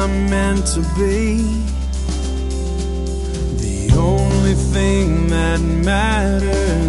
I'm meant to be. The only thing that matters